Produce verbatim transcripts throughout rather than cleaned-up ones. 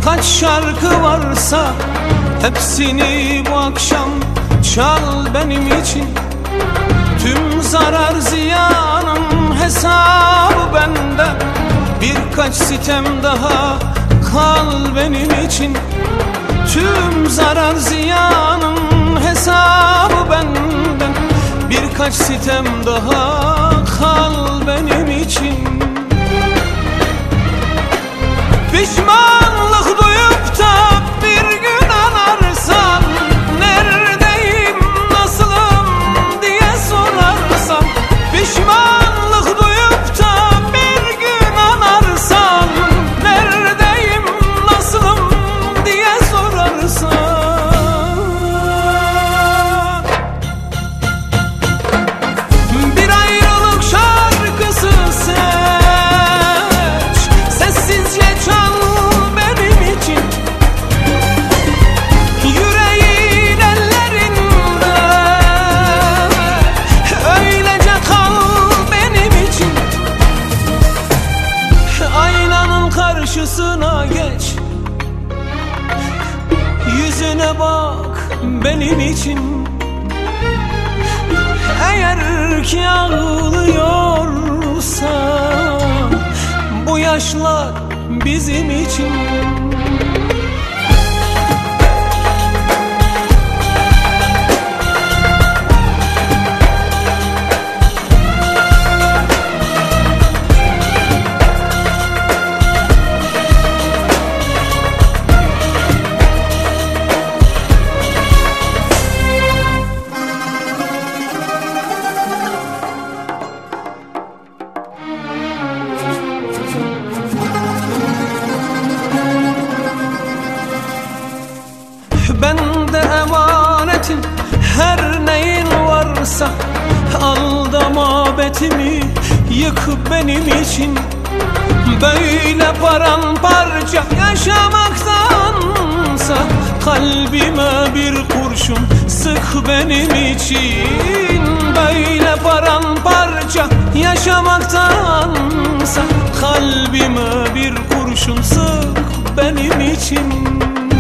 Kaç şarkı varsa hepsini bu akşam çal benim için. Tüm zarar ziyanın hesabı benden. Birkaç sitem daha kal benim için. Tüm zarar ziyanın hesabı benden. Birkaç sitem daha kal benim için. Pişmanlık duyup da bir gün anarsan, neredeyim, nasılım diye sorarsan. Pişmanlık duyup da bir gün anarsan, neredeyim, nasılım diye sorarsan. Bir ayrılık şarkısı seç, sessizce çal benim için. Yüreğin ellerinde, öylece kal benim için. Aynanın karşısına geç, yüzüne bak benim için. Eğer ki ağlıyorsan, bu yaşlar bizim için. Bende emanetin her neyin varsa, al da mabetimi yık benim için. Böyle paramparça yaşamaktansa, kalbime bir kurşun sık benim için. Böyle paramparça yaşamaktansa, kalbime bir kurşun sık benim için.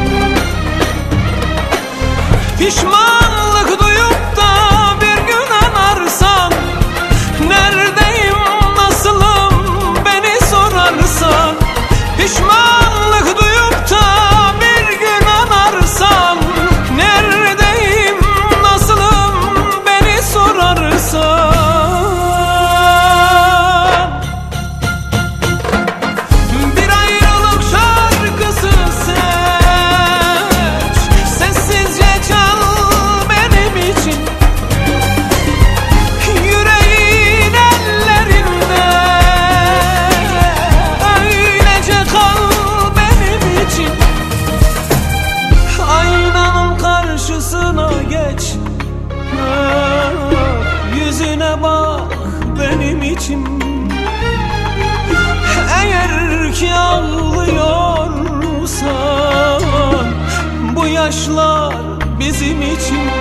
Pişmanlık duyup da bir gün anarsan, neredeyim, nasılım beni sorarsan. Pişmanlık duyup da bir gün anarsan, neredeyim, nasılım beni sorarsan. Bir ayrılık şarkısı seç, sessizce çal benim için. Yüreğin ellerinde, öylece kal benim için. Aynanın karşısına geç, yüzüne bak benim için. Eğer ki ağlıyorsan, bu yaşlar bizim için.